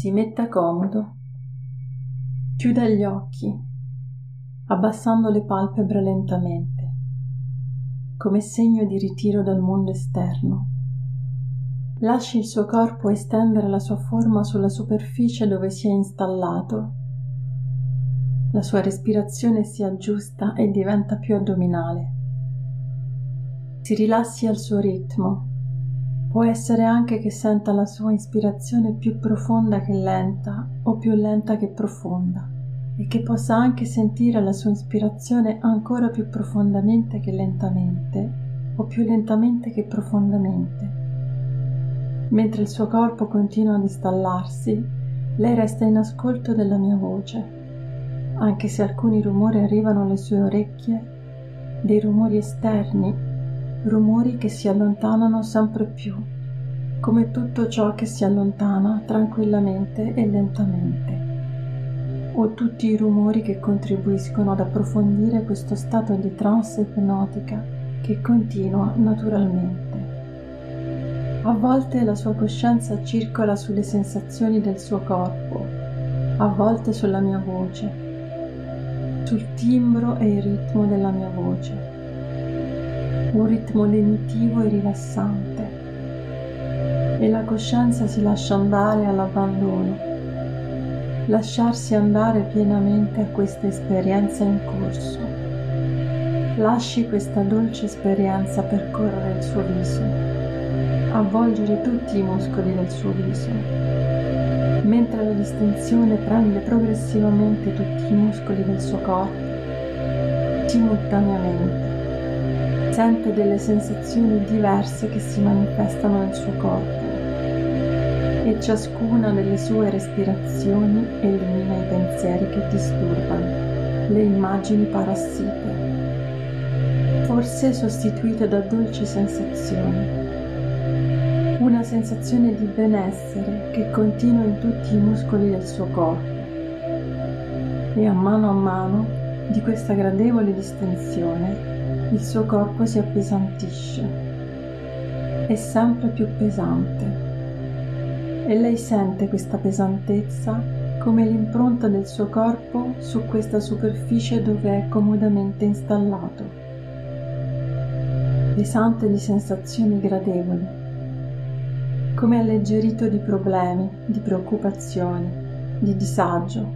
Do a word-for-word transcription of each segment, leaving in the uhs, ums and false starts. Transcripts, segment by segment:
Si metta comodo, chiuda gli occhi, abbassando le palpebre lentamente, come segno di ritiro dal mondo esterno. Lasci il suo corpo estendere la sua forma sulla superficie dove si è installato. La sua respirazione si aggiusta e diventa più addominale. Si rilassi al suo ritmo. Può essere anche che senta la sua ispirazione più profonda che lenta o più lenta che profonda e che possa anche sentire la sua ispirazione ancora più profondamente che lentamente o più lentamente che profondamente. Mentre il suo corpo continua ad installarsi, lei resta in ascolto della mia voce, anche se alcuni rumori arrivano alle sue orecchie, dei rumori esterni, rumori che si allontanano sempre più, come tutto ciò che si allontana tranquillamente e lentamente, o tutti i rumori che contribuiscono ad approfondire questo stato di trance ipnotica che continua naturalmente. A volte la sua coscienza circola sulle sensazioni del suo corpo, a volte sulla mia voce, sul timbro e il ritmo della mia voce. Un ritmo lenitivo e rilassante, e la coscienza si lascia andare all'abbandono, lasciarsi andare pienamente a questa esperienza in corso. Lasci questa dolce esperienza percorrere il suo viso, avvolgere tutti i muscoli del suo viso, mentre la distensione prende progressivamente tutti i muscoli del suo corpo, simultaneamente. Sente delle sensazioni diverse che si manifestano nel suo corpo e ciascuna delle sue respirazioni elimina i pensieri che disturbano, le immagini parassite, forse sostituite da dolci sensazioni. Una sensazione di benessere che continua in tutti i muscoli del suo corpo e a mano a mano di questa gradevole distensione il suo corpo si appesantisce, è sempre più pesante e lei sente questa pesantezza come l'impronta del suo corpo su questa superficie dove è comodamente installato, pesante di sensazioni gradevoli, come alleggerito di problemi, di preoccupazioni, di disagio.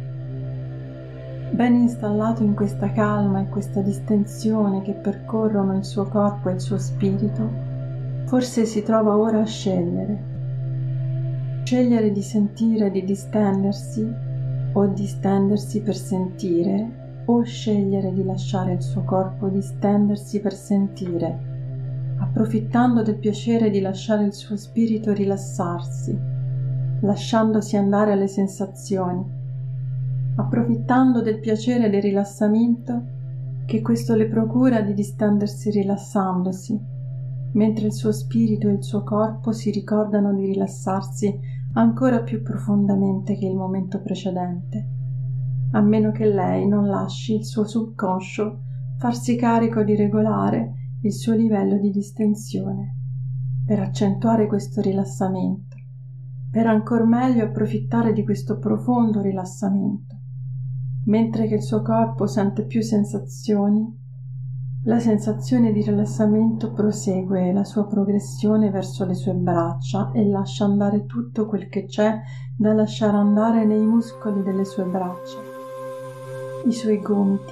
Ben installato in questa calma e questa distensione che percorrono il suo corpo e il suo spirito, forse si trova ora a scegliere. Scegliere di sentire di distendersi o distendersi per sentire, o scegliere di lasciare il suo corpo distendersi per sentire, approfittando del piacere di lasciare il suo spirito rilassarsi, lasciandosi andare alle sensazioni, approfittando del piacere del rilassamento che questo le procura di distendersi rilassandosi, mentre il suo spirito e il suo corpo si ricordano di rilassarsi ancora più profondamente che il momento precedente, a meno che lei non lasci il suo subconscio farsi carico di regolare il suo livello di distensione, per accentuare questo rilassamento, per ancor meglio approfittare di questo profondo rilassamento. Mentre che il suo corpo sente più sensazioni, la sensazione di rilassamento prosegue la sua progressione verso le sue braccia e lascia andare tutto quel che c'è da lasciare andare nei muscoli delle sue braccia, i suoi gomiti,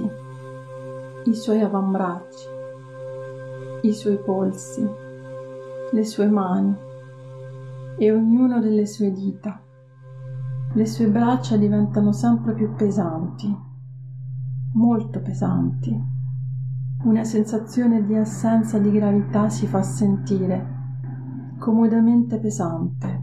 i suoi avambracci, i suoi polsi, le sue mani e ognuno delle sue dita. Le sue braccia diventano sempre più pesanti, molto pesanti. Una sensazione di assenza di gravità si fa sentire, comodamente pesante.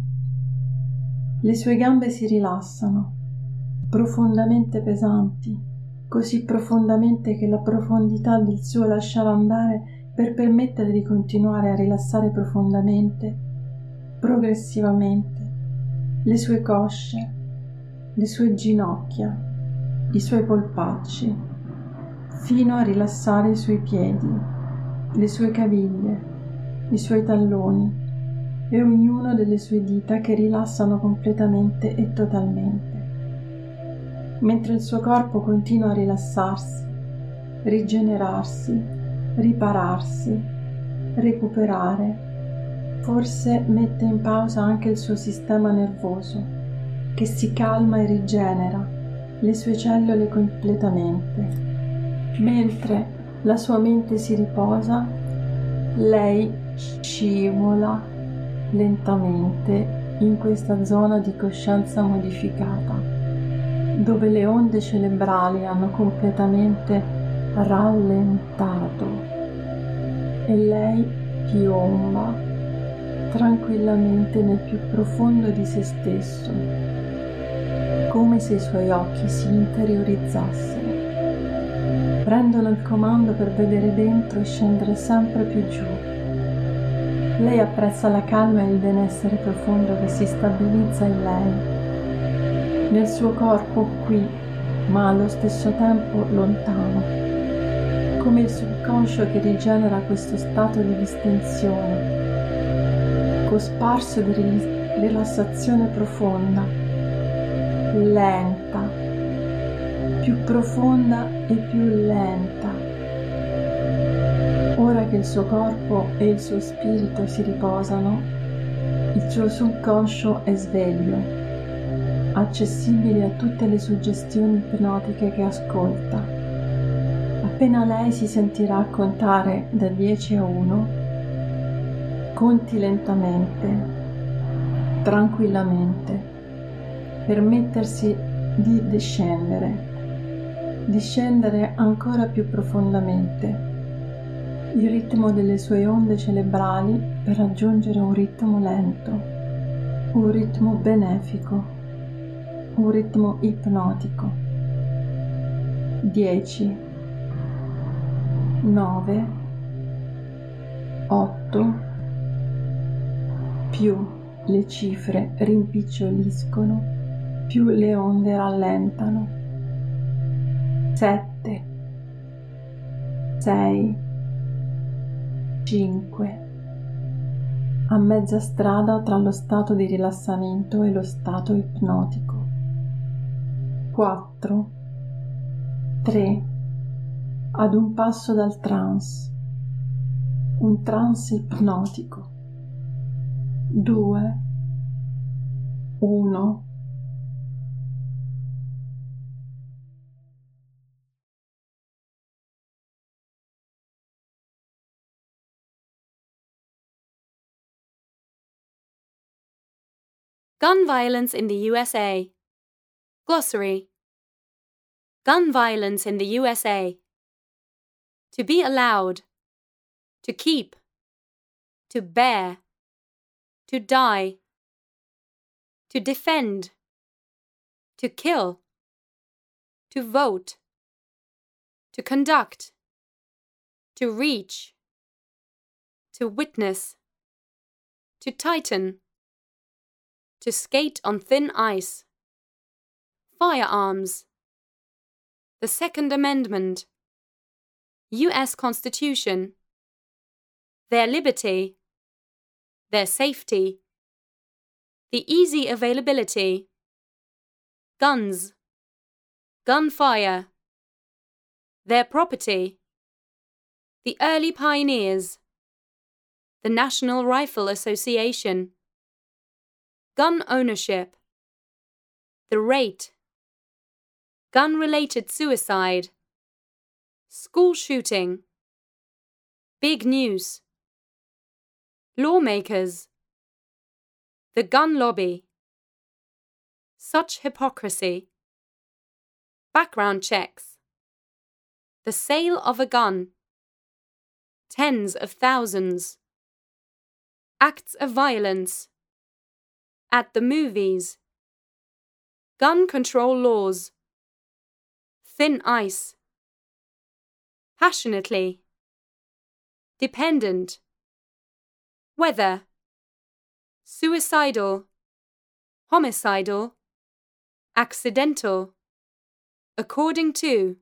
Le sue gambe si rilassano, profondamente pesanti, così profondamente che la profondità del suo lasciare andare per permettere di continuare a rilassare profondamente, progressivamente, le sue cosce, le sue ginocchia, i suoi polpacci, fino a rilassare i suoi piedi, le sue caviglie, i suoi talloni, e ognuno delle sue dita che rilassano completamente e totalmente, mentre il suo corpo continua a rilassarsi, rigenerarsi, ripararsi, recuperare. Forse mette in pausa anche il suo sistema nervoso, che si calma e rigenera le sue cellule completamente. Mentre la sua mente si riposa, lei scivola lentamente in questa zona di coscienza modificata, dove le onde cerebrali hanno completamente rallentato e lei piomba tranquillamente nel più profondo di se stesso, come se i suoi occhi si interiorizzassero, prendono il comando per vedere dentro e scendere sempre più giù. Lei apprezza la calma e il benessere profondo che si stabilizza in lei, nel suo corpo qui, ma allo stesso tempo lontano, come il subconscio che rigenera questo stato di distensione, cosparso di rilassazione profonda, lenta, più profonda e più lenta. Ora che il suo corpo e il suo spirito si riposano, il suo subconscio è sveglio, accessibile a tutte le suggestioni ipnotiche che ascolta. Appena lei si sentirà contare da dieci a uno, conti lentamente, tranquillamente, per mettersi di discendere, discendere ancora più profondamente il ritmo delle sue onde cerebrali per raggiungere un ritmo lento, un ritmo benefico, un ritmo ipnotico. dieci, nove, otto, più le cifre rimpiccioliscono, più le onde rallentano. sette, sei, cinque. A mezza strada tra lo stato di rilassamento e lo stato ipnotico. quattro, tre. Ad un passo dal trance, un trance ipnotico. due, uno. Gun violence in the U S A. Glossary. Gun violence in the U S A. To be allowed. To keep. To bear. To die. To defend. To kill. To vote. To conduct. To reach. To witness. To tighten. To skate on thin ice. Firearms. The Second Amendment. U S Constitution. Their liberty. Their safety. The easy availability. Guns. Gunfire. Their property. The early pioneers. The National Rifle Association. Gun ownership. The rate. Gun-related suicide. School shooting. Big news. Lawmakers. The gun lobby. Such hypocrisy. Background checks. The sale of a gun. Tens of thousands. Acts of violence. At the movies. Gun control laws. Thin ice. Passionately. Dependent. Whether. Suicidal. Homicidal. Accidental. According to.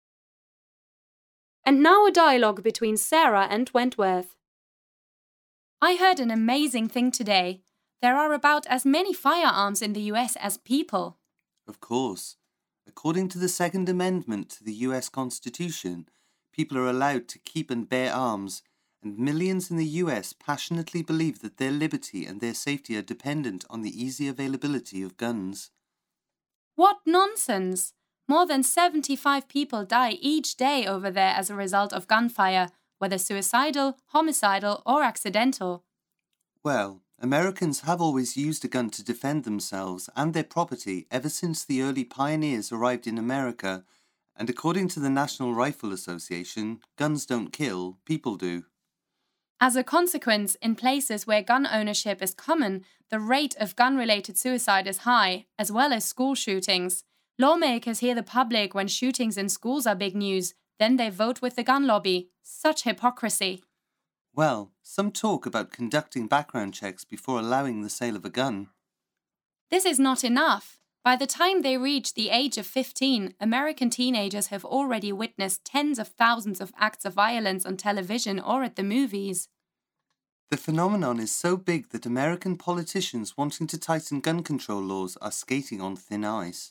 And now a dialogue between Sarah and Wentworth. I heard an amazing thing today. There are about as many firearms in the U S as people. Of course. According to the Second Amendment to the U S Constitution, people are allowed to keep and bear arms, and millions in the U S passionately believe that their liberty and their safety are dependent on the easy availability of guns. What nonsense! More than seventy-five people die each day over there as a result of gunfire, whether suicidal, homicidal, or accidental. Well, Americans have always used a gun to defend themselves and their property ever since the early pioneers arrived in America, and according to the National Rifle Association, guns don't kill, people do. As a consequence, in places where gun ownership is common, the rate of gun-related suicide is high, as well as school shootings. Lawmakers hear the public when shootings in schools are big news, then they vote with the gun lobby. Such hypocrisy. Well, some talk about conducting background checks before allowing the sale of a gun. This is not enough. By the time they reach the age of fifteen, American teenagers have already witnessed tens of thousands of acts of violence on television or at the movies. The phenomenon is so big that American politicians wanting to tighten gun control laws are skating on thin ice.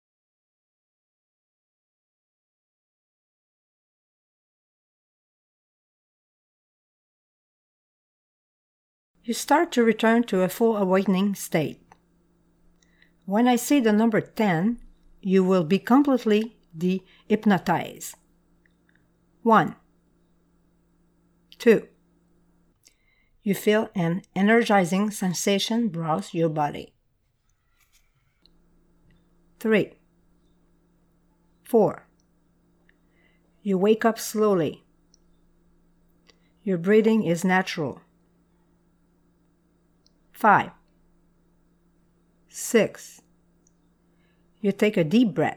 You start to return to a full awakening state. When I say the number ten, you will be completely de-hypnotized. One. Two. You feel an energizing sensation browse your body. Three. Four. You wake up slowly. Your breathing is natural. Five. Six. You take a deep breath.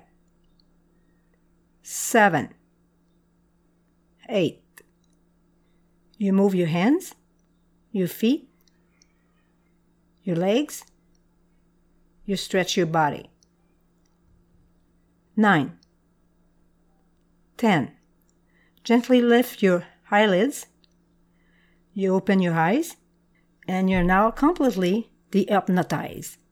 Seven. Eight. You move your hands, your feet, your legs. You stretch your body. Nine. Ten. Gently lift your eyelids. You open your eyes, and you're now completely de-hypnotized.